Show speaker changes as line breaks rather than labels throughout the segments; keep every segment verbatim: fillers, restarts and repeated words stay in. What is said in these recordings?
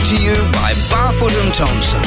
to you by Barfoot and Thompson.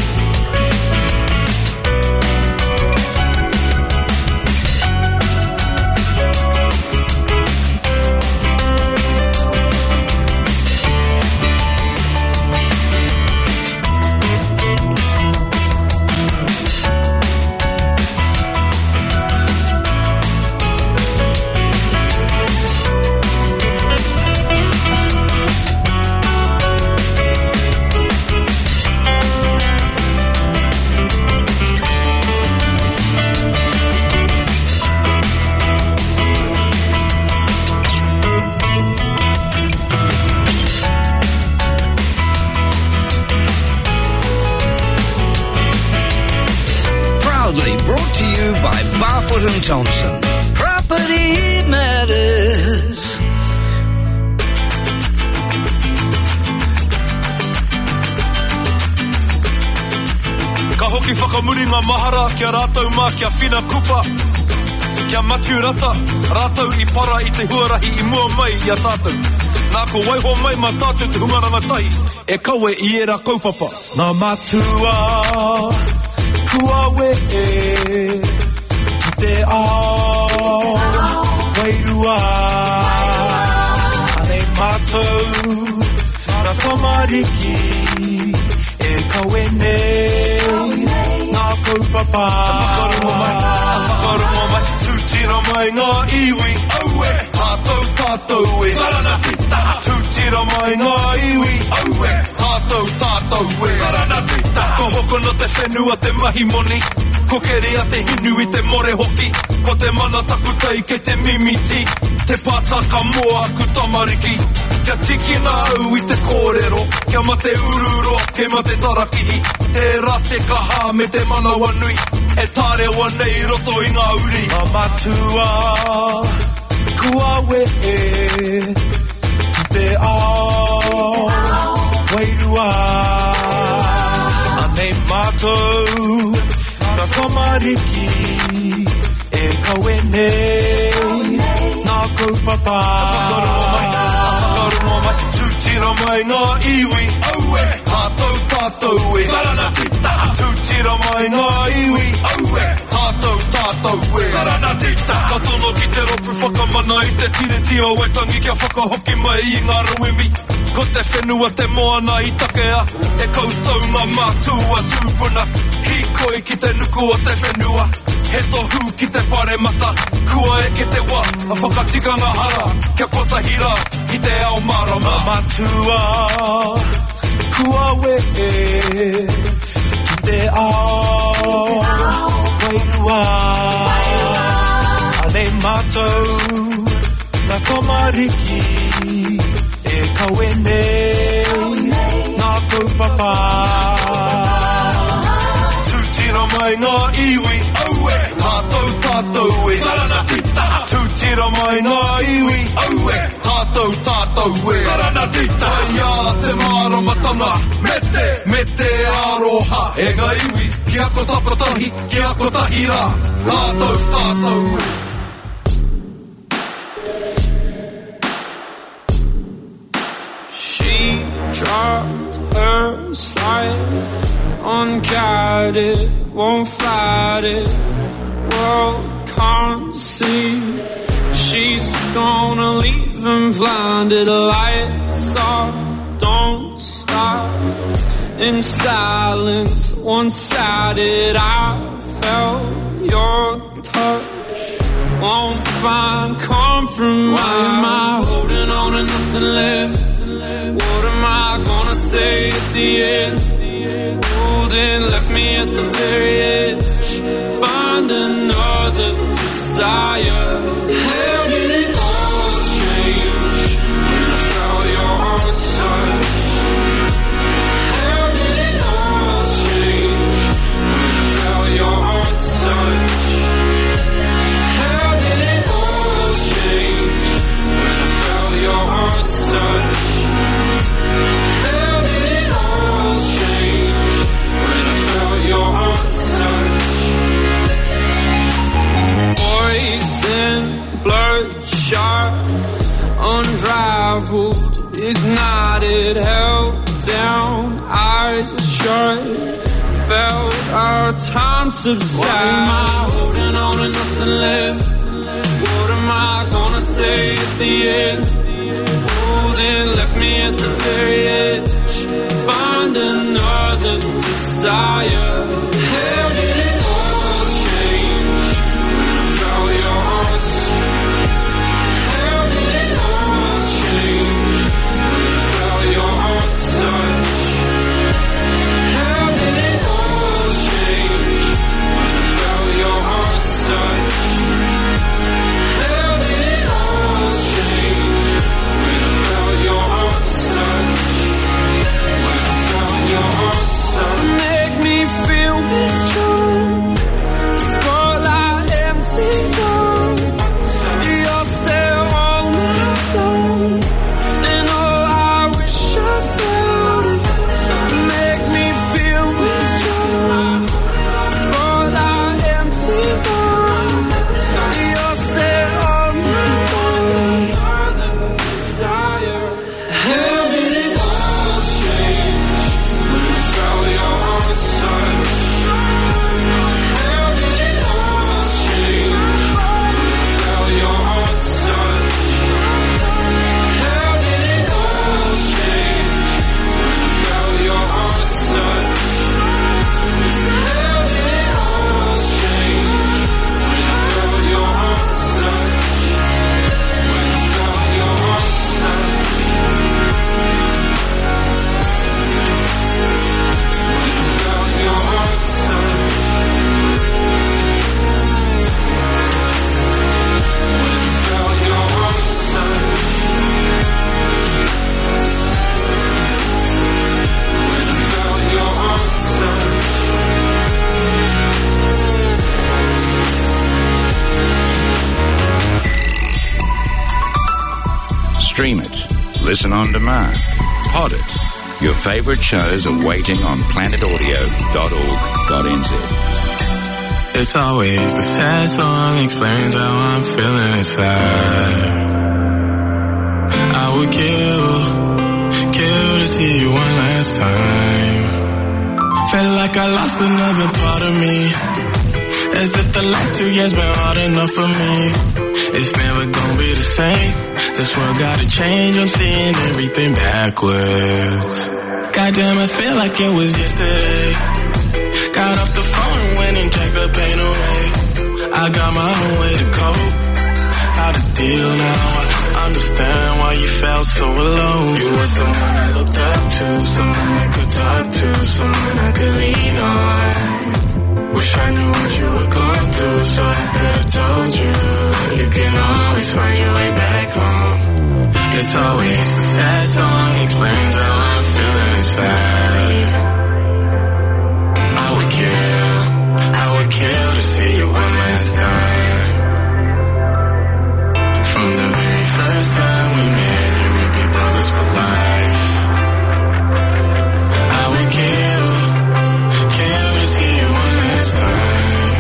Brought to you by Barfoot and Thompson. Property matters.
Ka hoki whakamuringa mahara kia rātou mā kia whina kupa. Kia matu rata, rātou i para i te huarahi i mua mai i a tātou. Nā ko waiho mai ma tātou te hungaranga tahi, e kaue i era kaupapa. Nā matua... Kua we e ki te ao wairua ane mātou nā tamariki e kawe nei ngā kaupapa a whakarongo mai, a whakarongo mai tūtira mai ngā iwi aue tātou tātou e karana tita tūtira mai ngā iwi aue tātou tātou e karana tita ko hoko no te whenua te mahi moni ko kerea te hinu i te more hoki ko te mana takutai ke te mimiti te pātaka moa ku tamariki kia tikina au i te kōrero kia ma te ururo ke ma te tarakihi te rate kaha me te manawa nui e tārewa nei roto i ngā uri a matua kua we e ki te ao wairua ane mātou nā tamariki e kawe nei ngā kaupapa a whakarongo mai, a whakarongo mai tūtira mai ngā iwi aue tātou tātou e karana tita tūtira mai ngā iwi aue tātou tātou e karana tita ka tono ki te ropu whakamana i te tireti o waitangi kia whakahoki mai i ngā rawimi ko te whenua te moana i takea e koutou ngā mātua tūpuna hikoi ki te nuku o te whenua he tohu ki te pare mata kua e ki te wā a whakatikanga hara kia kotahira i te ao marama matua kua we e ki te ao wairua ane mātou nā tamariki e kawe nei ngā kaupapa tūtira mai ngā iwi aue tātou tātou e karana tita tūtira mai ngā iwi aue tātou tātou e karana tita ia te māramatanga me te me te aroha e ngā iwi kia ko tapatahi kia ko tahira tātou tātou e
dropped her side unguided, won't fight it. World can't see. She's gonna leave him blinded. Lights off, don't stop. In silence, one-sided. I felt your touch. Won't find compromise. Why am I holding on to nothing left? What am I gonna say at the end? Holding left me at the very edge. Find another desire. How did it all change when I felt your arms touch? How did it all change when I felt your arms touch? How did it all change when I felt your arms touch? Bloodshot, unraveled, ignited, held down. eyes shut, felt our time subside. Why am I holding on to nothing left? What am I gonna say at the end? Holding left me at the very edge. Find another desire. How did it all change when I felt your arms? How did it all change when I felt your arms touch? How did it all change when I felt your arms touch? How did it all change when I felt your arms touch? When I felt your arms touch. Make me feel withdrawn. Spotlight empty gone. You're still all night long. And all I wish I felt it. Make me feel withdrawn. Spotlight empty gone. You're still all night long. How did it all change when I felt your arms touch? How did it all change when I felt your arms touch? How did it all change when I felt your arms touch? How did it all change when I felt your arms touch? When I felt your arms touch? When I felt your arms touch? When I felt your arms touch? When I felt your arms touch?
Stream it, listen on demand, pod it. Your favorite shows are waiting on planet audio dot org dot n z.
It's always the sad song explains how I'm feeling inside. I would kill, kill to see you one last time. Felt like I lost another part of me, as if the last two years been hard enough for me. It's never gonna be the same. This world gotta change, I'm seeing everything backwards. Goddamn, I feel like it was yesterday. Got off the phone, went and drank the pain away. I got my own way to cope. How to deal now, I understand why you felt so alone. You were someone I looked up to, someone I could talk to, someone I could lean on. Wish I knew what you were going through, so I could've told you. You can always find your way back home. It's always the sad song explains how I'm feeling inside. I would kill, I would kill to see you one last time. From the very first time we met, you would be brothers for life. I would kill, kill to see you one last time.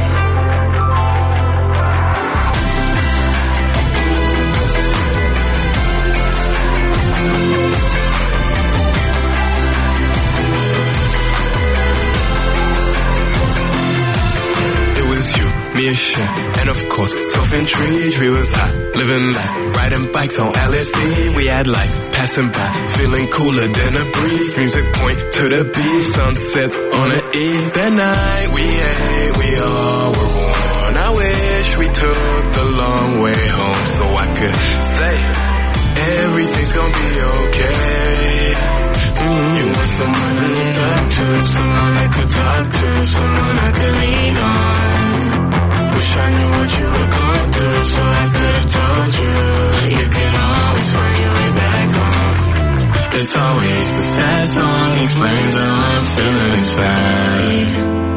It was you, me and shit, and of course, self-intrigued. We was hot, living life, riding bikes on L S D. We had life passing by, feeling cooler than a breeze. Music point to the beach, sunsets on the east. That night we ate, we all were worn. I wish we took the long way home so I could say everything's gonna be okay. Mm, you were someone I looked up to, someone I could talk to, someone I could lean on. Wish I knew what you were going through, so I could've told you. You can always find your way back home. It's always the sad song explains how I'm feeling inside.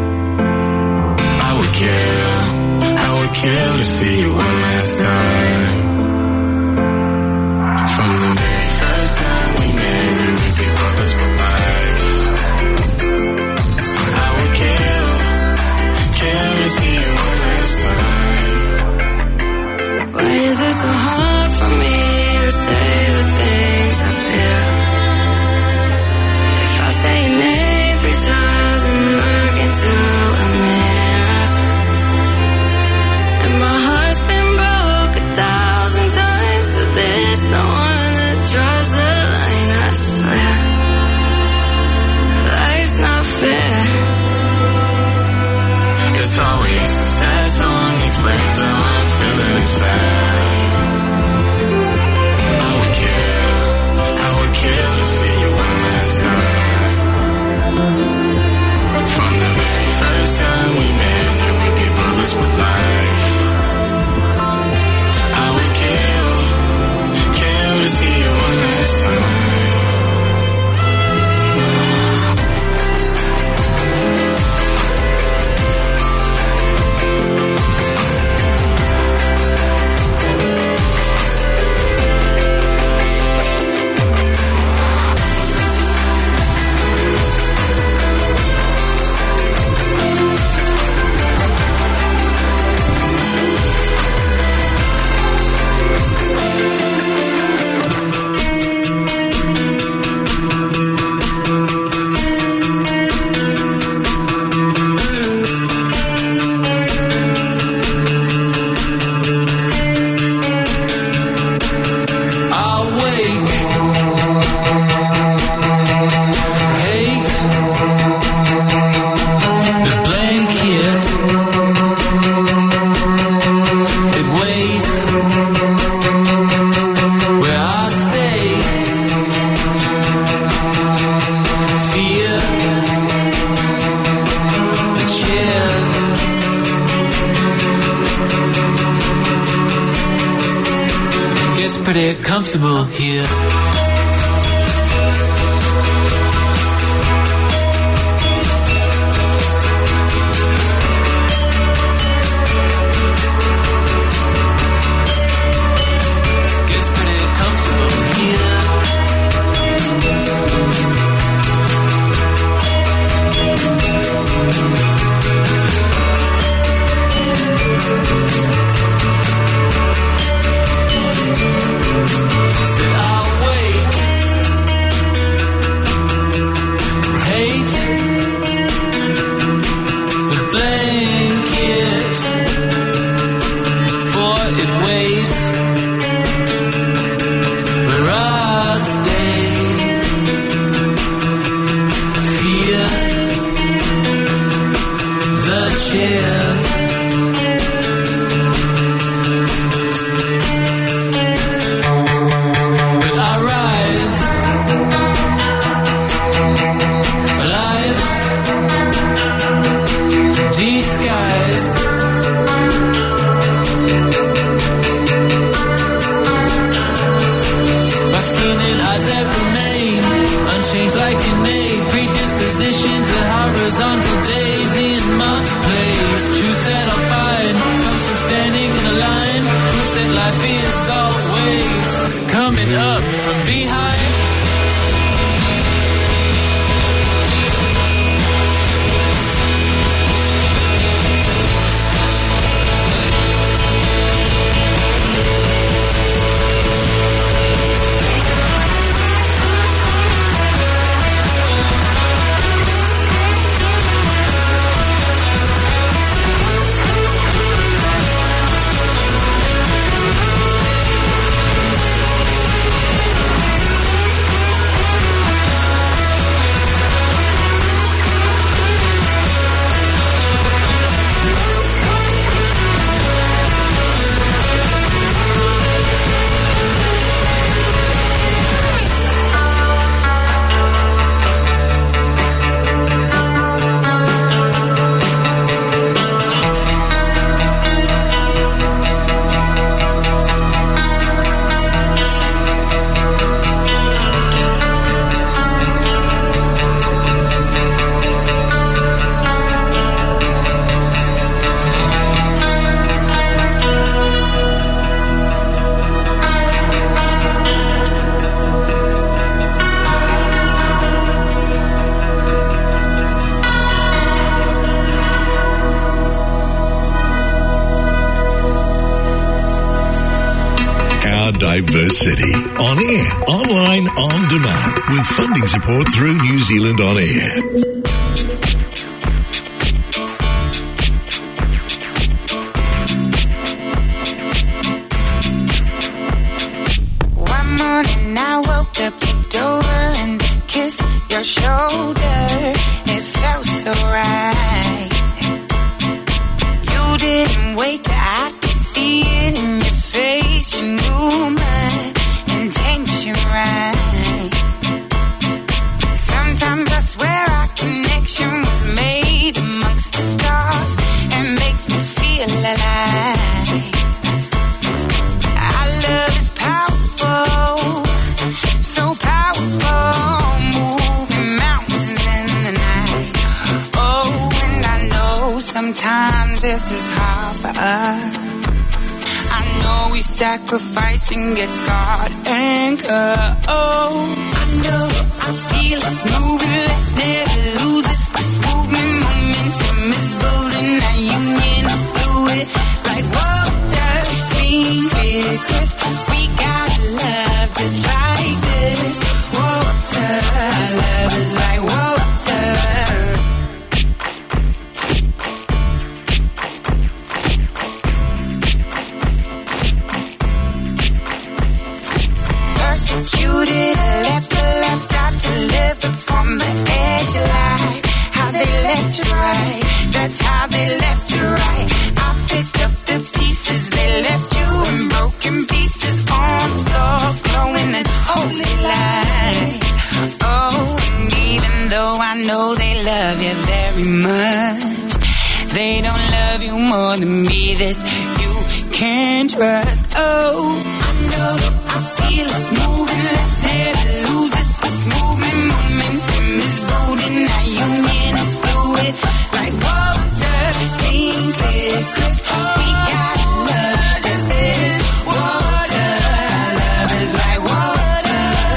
I would kill, I would kill to see you one last time. From the very first time we met, we would be brothers for life. I would kill, kill to see you one last time.
Why is it so hard for me to say the things I feel? If I say your name,
pretty comfortable here.
Diversity. On air, online, on demand. With funding support through New Zealand On Air.
One morning I woke up, looked over and kissed your shoulder. It felt so right. You didn't wake, but I could see it in your face. You knew my intention right. Sometimes I swear our connection was made amongst the stars and makes me feel alive. Our love is powerful, so powerful, moving mountains in the night. Oh, and I know sometimes this is hard for us. I know we sacrifice and get scarred and cut. Oh, I know, I feel it's moving. Let's never lose this. This movement, momentum is building. Our union is fluid, like water, clean, clear, crisp. We got love just like this. Water, love is like water. Persecuted, left, left out to live upon the edge of life. How they left you right, that's how they left you right. I picked up the pieces, they left you in broken pieces on the floor, glowing in holy light. Oh, and even though I know they love you very much, they don't love you more than me. This you can trust. Oh, I know. I feel it's moving, let's never lose this. This movement, momentum is building. Our union is fluid, like water, clean, clear, crisp. We got love, just as water. Love is like water,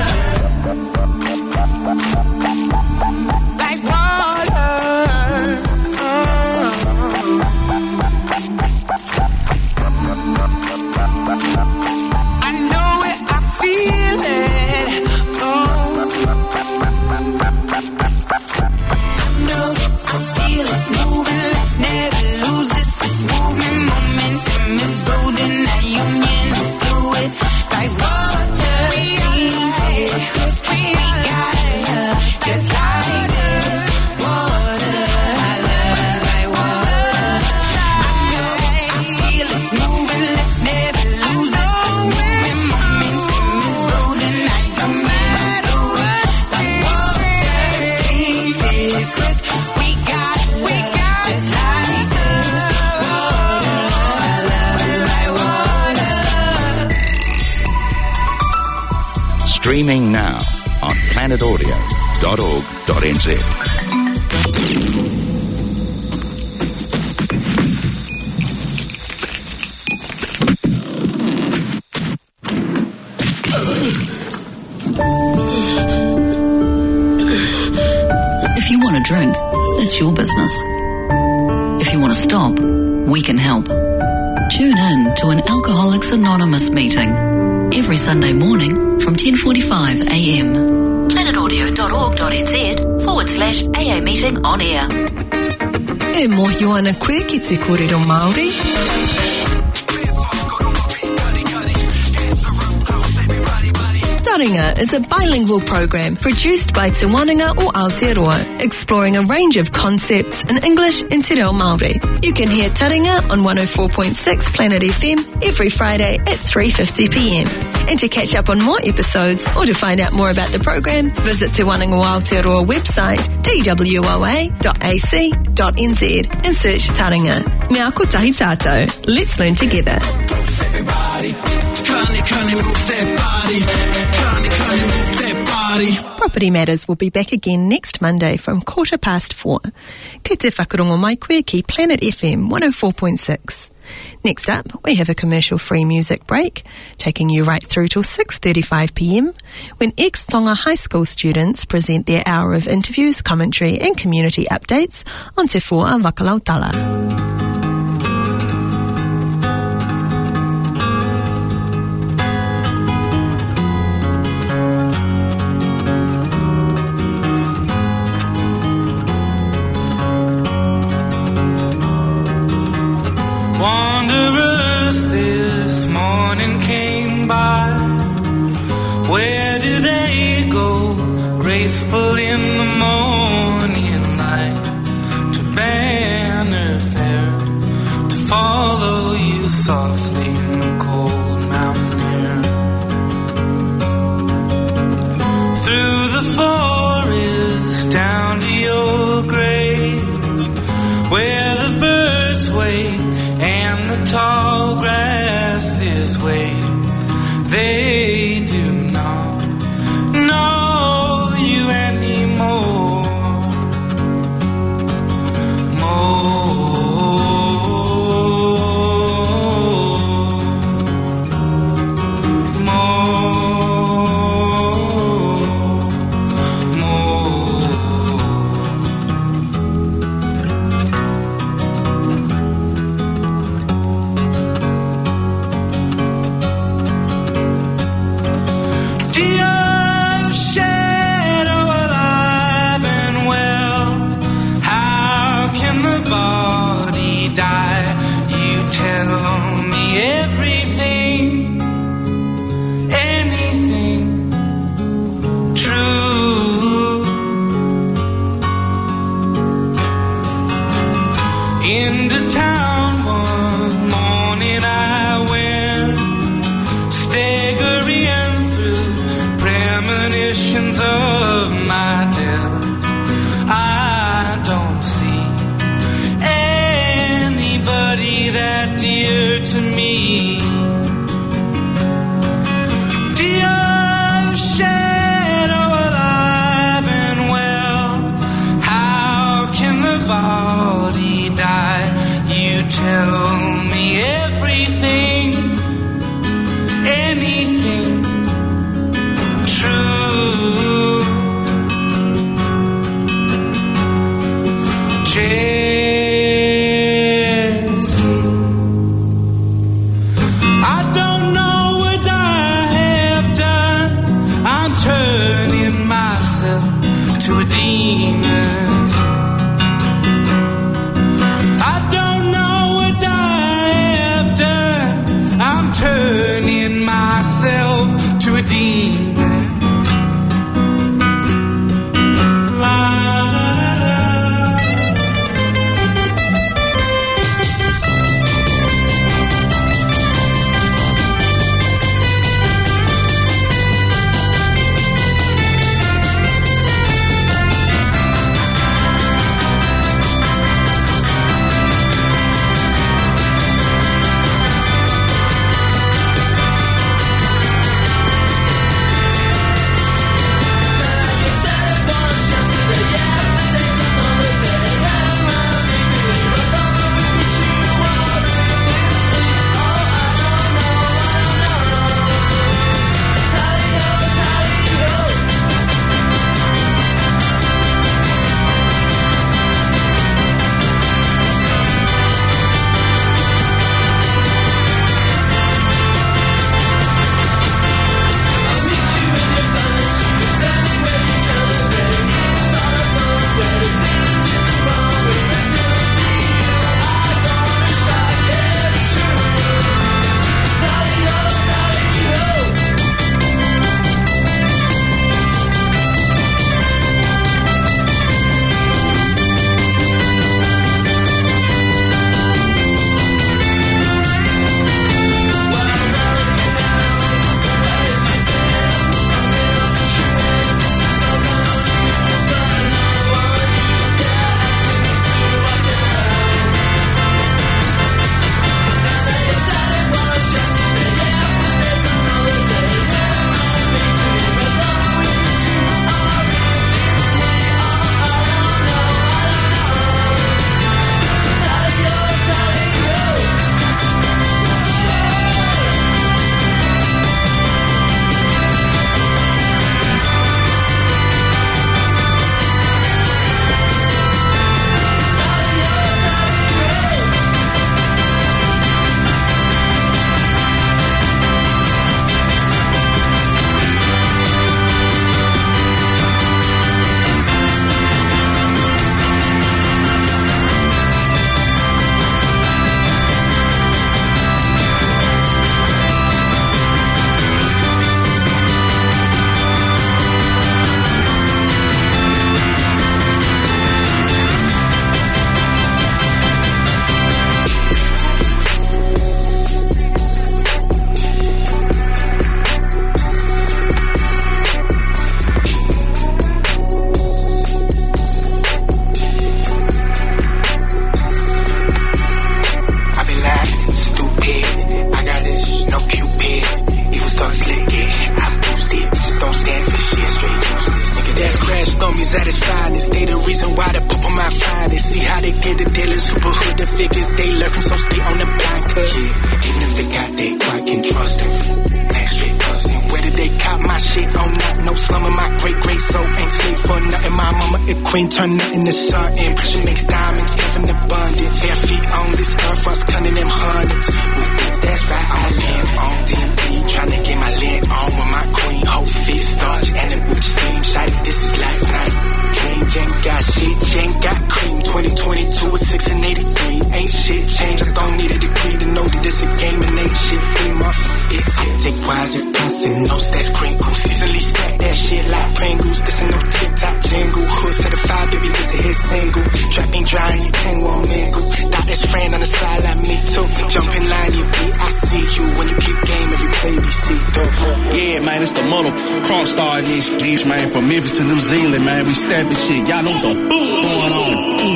like water. I know it, I feel it. Oh. I know, I feel it's moving. Let's never lose this. This movement, momentum is building. Our union is fluid, like water. Clean, clear, crisp. We got love, just like this. Water, our love is like water. I know, I feel it's moving. Let's never lose this. This movement, momentum is building. Our union is fluid, like water. Clean, clear, crisp. We got love, just like this. Water, our love is like water.
Streaming now on planet audio dot org dot n z.
If you want a drink, that's your business. If you want to stop, we can help. Tune in to an Alcoholics Anonymous meeting every Sunday morning from ten forty-five a m. planet audio dot org dot n z forward slash A A meeting on air.
E mohi ana koe ki te kōrero Māori. Taringa is a bilingual program produced by Te Wananga o Aotearoa, exploring a range of concepts in English and Te Reo Māori. You can hear Taringa on one oh four point six Planet F M every Friday at three fifty p m. And to catch up on more episodes or to find out more about the program, visit Te Wananga o Aotearoa website t w o a dot a c dot n z and search Taringa. Me ako tahi tātou. Let's learn together. Property Matters will be back again next Monday from quarter past four. Kei te whakarongo mai koe ki Planet F M one oh four point six. Next up, we have a commercial-free music break, taking you right through till six thirty-five p m, when ex-Tonga High School students present their hour of interviews, commentary and community updates on Te Fua Wakalautala.
Wanderers this morning came by. Where do they go? Graceful in the morning light, to banner fair, to follow you softly in the cold mountain air. Through the forest down to your grave, where the birds wait and the tall grasses wave. They do not know you anymore.
anything true. Jesse, I don't know what I have done. I'm turning myself to a demon. I don't know what I have done. I'm turning myself to a demon. La, la, la.
Queen turn nothing to something. Pressure makes diamonds, live in abundance. Bare feet on this earth, us cunning them hundreds. That's right, I'ma land on D M D. Tryna get my lint on with my queen. Whole fit starch and the booty steam. Shotty, this is life, not a dream. You ain't got shit, you ain't got cream. twenty twenty-two is six and eighty-three. Ain't shit changed, I don't need a degree to know that this a game and ain't shit free. It's it. Take wise and pencil notes, that's crinkles. Easily stack that shit like Pringles. This ain't no TikTok jingle. Hood certified, baby, this a hit single. Trap ain't dry and you tangle on mingle. Thought this friend on the side like me too. Jump in line, you beat, I see you. When you kick game, every play be see through.
Yeah, man, it's the mother cross star in these streets, man. From Memphis to New Zealand, man. We stabbing shit. Y'all know what the f going on.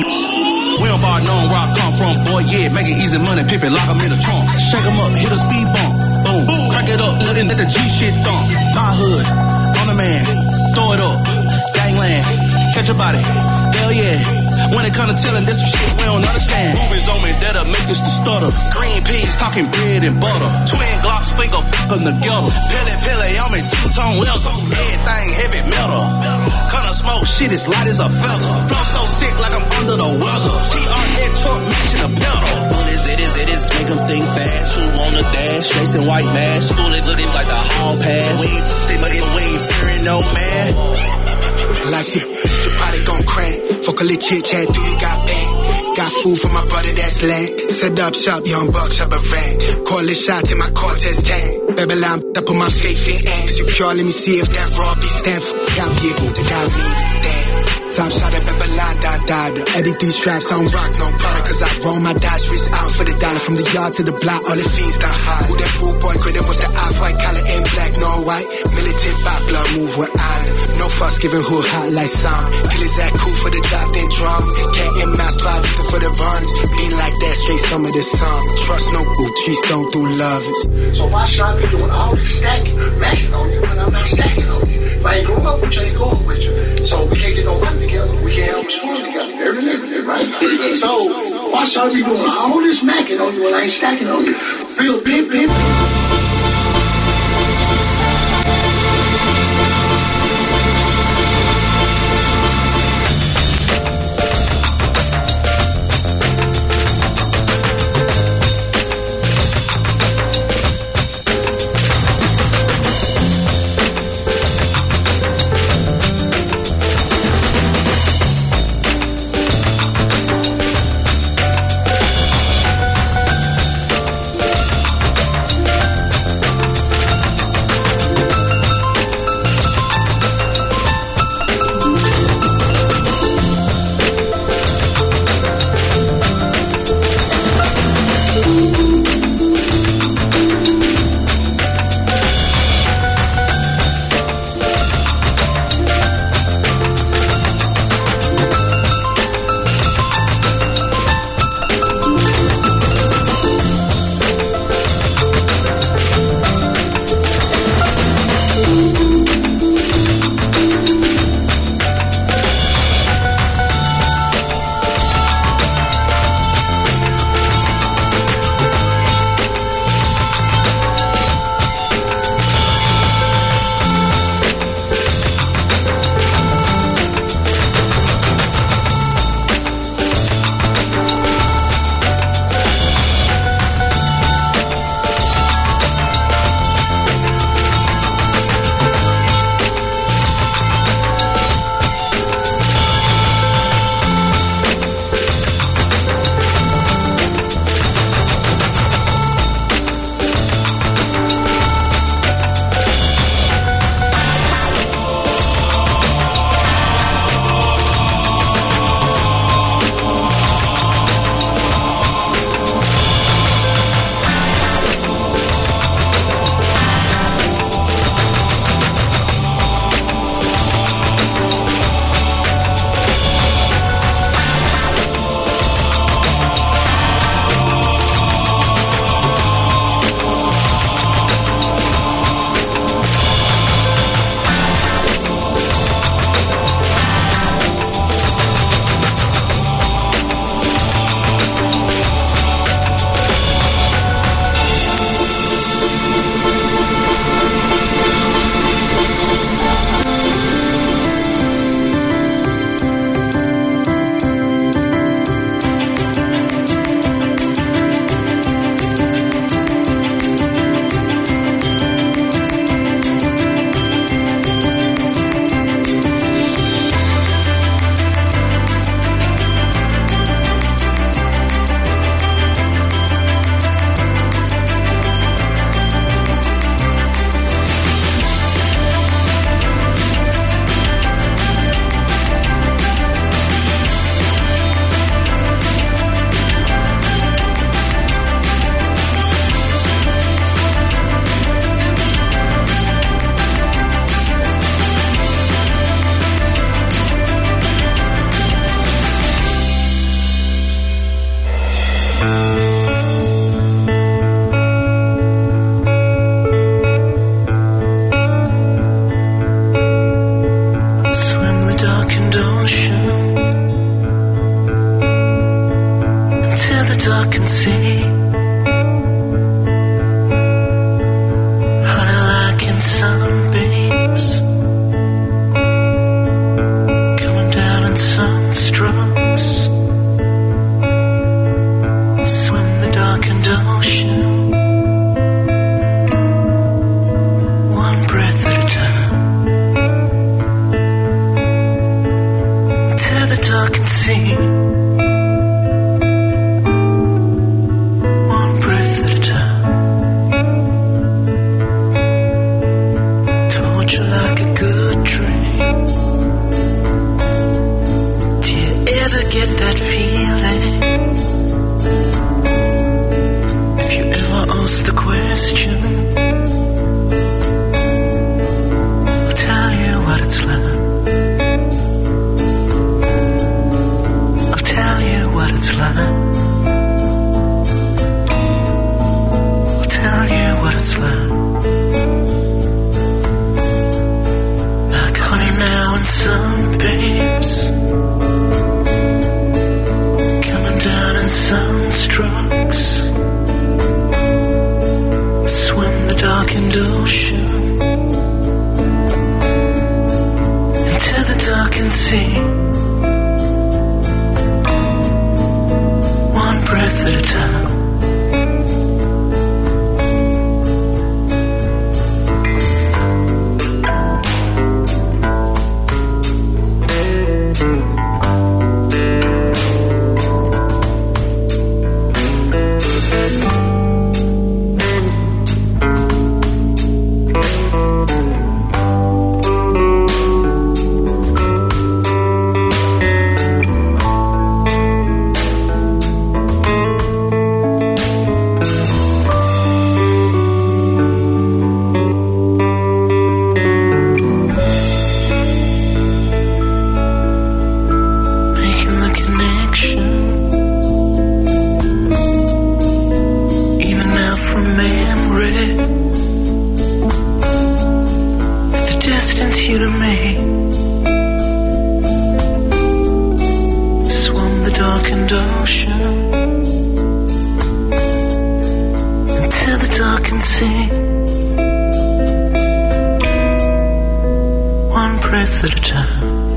We don't bar knowing where I come from, boy, yeah. Making easy money, pip it, lock 'em in the trunk. Shake 'em up, hit a speed bump. Boom, boom. Crack it up, let, it, let the G shit thump. My hood, on the man, throw it up. Gangland, catch a body, hell yeah. When it come to telling this some shit we don't understand. Movies on me that'll make us to stutter. Green peas talking bread and butter. Twin Glocks finger f***ing together. Pele Pele on me two-tone leather. Everything heavy metal. Kinda smoke shit as light as a feather. Flow so sick like I'm under the weather. T R head truck matching a pedal. What is it, is it, is make them think fast. Who on the dash, chasing white mask. School is looking like the hall pass. We ain't stick, but we ain't fearing no man.
Life shit, you probably gon' crack. Fuck a little chit chat, do you got bang? Got food for my brother that's land. Set up shop, young buck, shop a van. Call it shots in my Cortez tank. Babylon, I put my faith in X. You pure, let me see if that raw be stand for. Y'all get who the guy me, damn. Top shot at Babylon, da da da. Edit these straps, I don't rock no product. Cause I roll my dice, wrist out for the dollar. From the yard to the block, all the fiends die hard. Who that pool boy, quit with the off-white collar, ain't black, no white. Militant back, blood move with honor. No fuss, giving who hot like some. Feel is that cool for the drop, then drum. Can't in mass drive, looking for the runs. Being like that, straight some of the song. Trust no boot, trees don't do lovers.
So why should I be doing all this stacking, macking on you when I'm not stacking on you? If I ain't growing up with you, I ain't going with you. So we can't get no money together. We can't have a school together. Every living, right? So why should I be doing all this macking on you when I ain't stacking on you? Real big, big.
treat you like a good dream. Do you ever get that feeling? If you ever ask the question, I'll tell you what it's like. I'll tell you what it's like. I'll tell you what it's like. Like honey now and sunbeams coming down in sunstrokes. Swim the darkened ocean into the darkened sea. One breath at a time. One breath at a time.